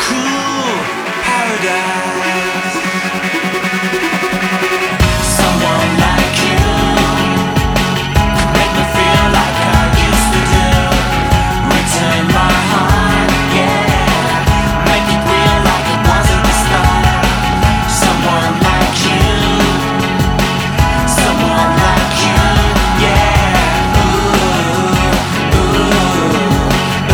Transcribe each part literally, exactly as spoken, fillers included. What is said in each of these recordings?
cool paradise. Someone like you make me feel like I used to do. Return my heart, yeah. Make it real like it was at the start. Someone like you, someone like you, yeah. Ooh, ooh, ooh,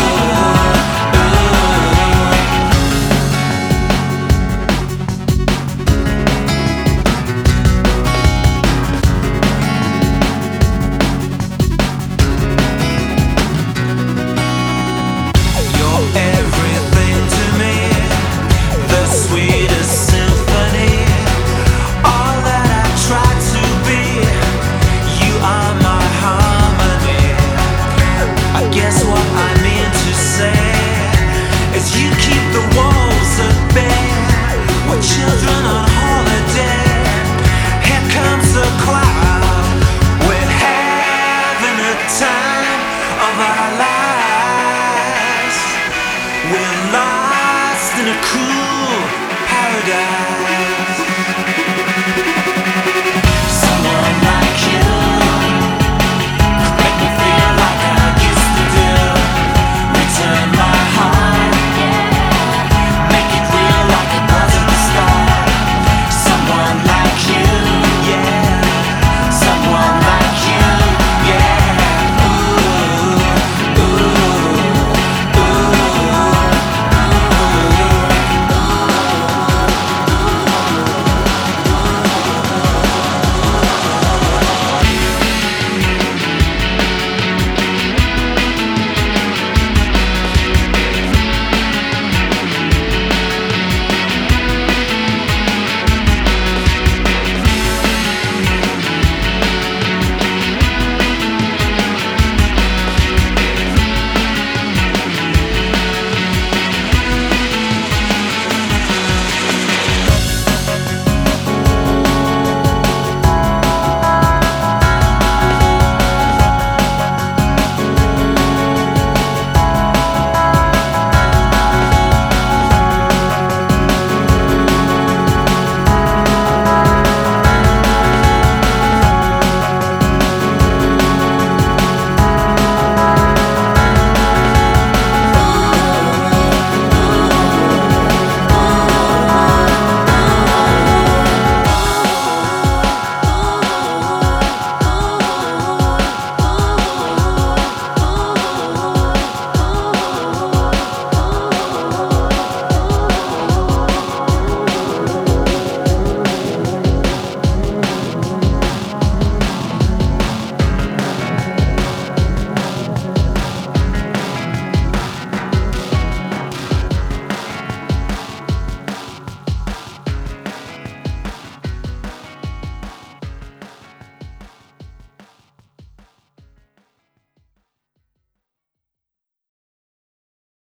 you're everything to me, the sweetest symphony. All that I try to be, you are my harmony. I guess what I mean to say is you keep the walls at bay. We're children on holiday. Here comes a cloud. We're having a time of our lives. We're lost in a cool paradise.